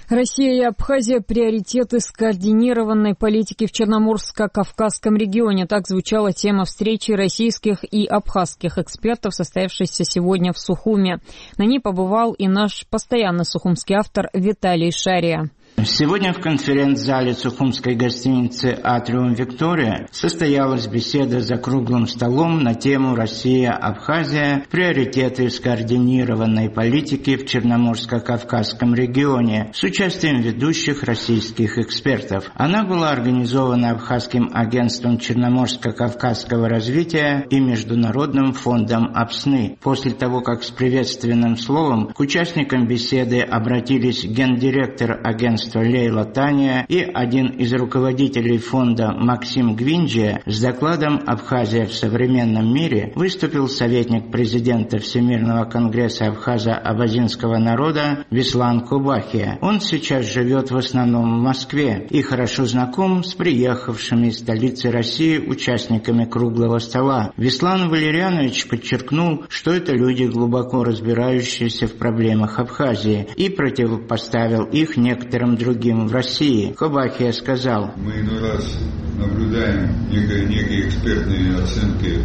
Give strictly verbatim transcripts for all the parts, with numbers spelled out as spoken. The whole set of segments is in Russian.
Россия и Абхазия – приоритеты скоординированной политики в Черноморско-Кавказском регионе. Так звучала тема встречи российских и абхазских экспертов, состоявшейся сегодня в Сухуме. На ней побывал и наш постоянный сухумский автор Виталий Шария. Сегодня в конференц-зале сухумской гостиницы «Атриум Виктория» состоялась беседа за круглым столом на тему «Россия-Абхазия. Приоритеты скоординированной политики в Черноморско-Кавказском регионе» с участием ведущих российских экспертов. Она была организована Абхазским агентством Черноморско-Кавказского развития и Международным фондом АПСНы. После того, как с приветственным словом к участникам беседы обратились гендиректор агентства Лейла Таня и один из руководителей фонда Максим Гвинджия, с докладом «Абхазия в современном мире» выступил советник президента Всемирного конгресса абхазо-абазинского народа Вислан Кубахия. Он сейчас живет в основном в Москве и хорошо знаком с приехавшими из столицы России участниками круглого стола. Вислан Валерьянович подчеркнул, что это люди, глубоко разбирающиеся в проблемах Абхазии, и противопоставил их некоторым другим в России. Кубахия сказал: мы иной раз наблюдаем некие, некие экспертные оценки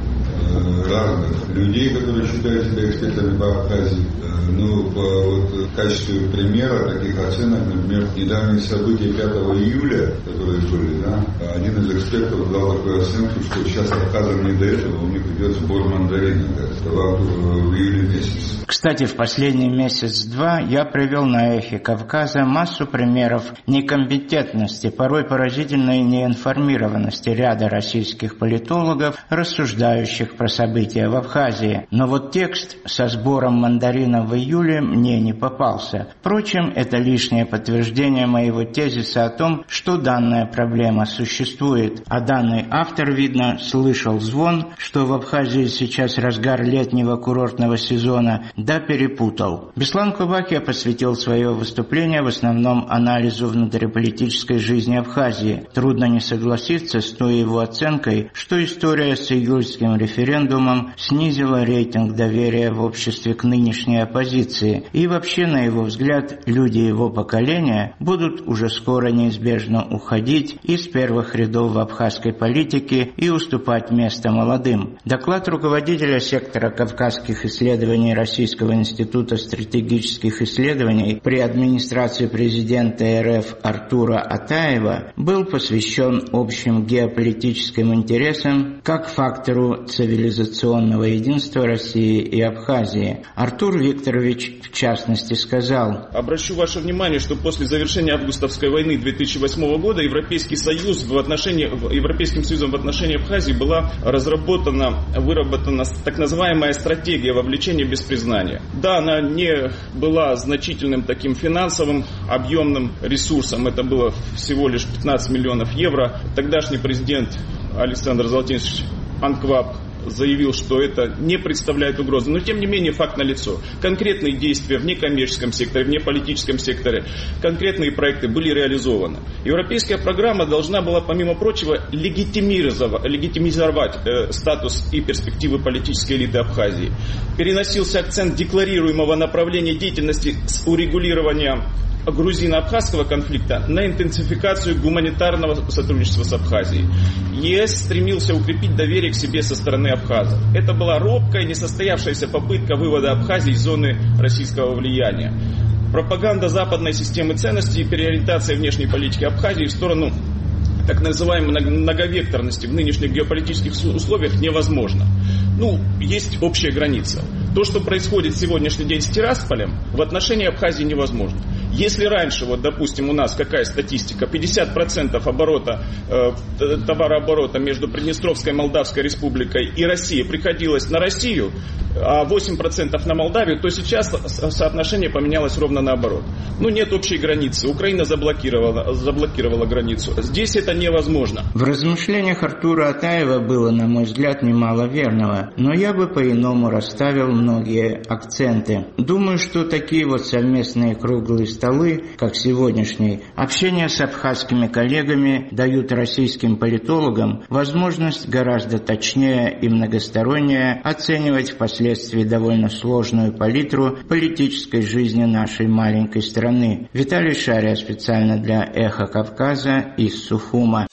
э, разных людей, которые считают себя экспертами по Абхазии. Э, ну, по, вот, в качестве примера таких оценок, например, недавние события пятого июля, которые были, да, один из экспертов дал такую оценку, что сейчас абхазам не до этого, у них идет сбор мандарина в, в июле месяце. Кстати, в последний месяц-два я привел на эхе Кавказа массу примеров некомпетентности, порой поразительной неинформированности ряда российских политологов, рассуждающих про события в Абхазии. Но вот текст со сбором мандарина в июле мне не попался. Впрочем, это лишнее подтверждение моего тезиса о том, что данная проблема существует. А данный автор, видно, слышал звон, что в Абхазии сейчас разгар летнего курортного сезона, да перепутал. Беслан Кубахия посвятил свое выступление в основном анализу внутриполитической жизни Абхазии. Трудно не согласиться с той его оценкой, что история с июльским референдумом снизила рейтинг доверия в обществе к нынешней оппозиции. И вообще, на его взгляд, люди его поколения будут уже скоро неизбежно уходить из первых рядов в абхазской политике и уступать место молодым. Доклад руководителя сектора кавказских исследований Российского института стратегических исследований при администрации президента РФ Артура Атаева был посвящен общим геополитическим интересам как фактору цивилизационного единства России и Абхазии. Артур Викторович, в частности, сказал: обращу ваше внимание, что после завершения августовской войны две тысячи восьмого года Европейский Союз в отношении, Европейским Союзом в отношении Абхазии была разработана, выработана так называемая стратегия вовлечения без признания. Да, она не была значительным таким финансовым объемным ресурсом, это было всего лишь пятнадцать миллионов евро. Тогдашний президент Александр Золотинский Анкваб заявил, что это не представляет угрозы. Но, тем не менее, факт налицо. Конкретные действия в некоммерческом секторе, в неполитическом секторе, конкретные проекты были реализованы. Европейская программа должна была, помимо прочего, легитимизировать, легитимизировать э, статус и перспективы политической элиты Абхазии. Переносился акцент декларируемого направления деятельности с урегулирования грузино-абхазского конфликта на интенсификацию гуманитарного сотрудничества с Абхазией. ЕС стремился укрепить доверие к себе со стороны абхазов. Это была робкая, несостоявшаяся попытка вывода Абхазии из зоны российского влияния. Пропаганда западной системы ценностей и переориентация внешней политики Абхазии в сторону так называемой многовекторности в нынешних геополитических условиях невозможно. Ну, есть общая граница. То, что происходит в сегодняшний день с Тирасполем, в отношении Абхазии невозможно. Если раньше, вот, допустим, у нас какая статистика, пятьдесят процентов оборота, э, товарооборота между Приднестровской Молдавской Республикой и Россией приходилось на Россию, а восемь процентов на Молдавию, то сейчас соотношение поменялось ровно наоборот. Ну, нет общей границы. Украина заблокировала, заблокировала границу. Здесь это невозможно. В размышлениях Артура Атаева было, на мой взгляд, немало верного, но я бы по-иному расставил многие акценты. Думаю, что такие вот совместные круглые столы столы, как сегодняшний, общение с абхазскими коллегами дают российским политологам возможность гораздо точнее и многостороннее оценивать впоследствии довольно сложную палитру политической жизни нашей маленькой страны. Виталий Шария специально для «Эхо Кавказа» из Сухума.